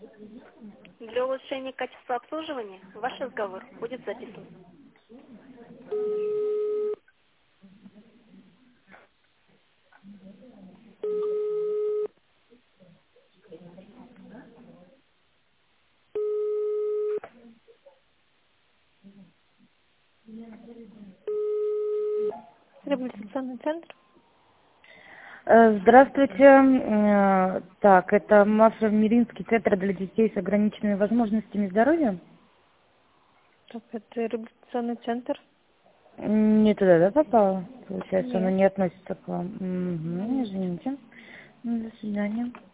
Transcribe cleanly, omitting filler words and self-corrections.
Для улучшения качества обслуживания ваш разговор будет записан. Реабилитационный центр. Здравствуйте. Так, это Маслово-Миринский центр для детей с ограниченными возможностями здоровья? Так, это реабилитационный центр. Не туда, да, попала? Получается, оно Нет. не относится к вам. Угу, извините. До свидания.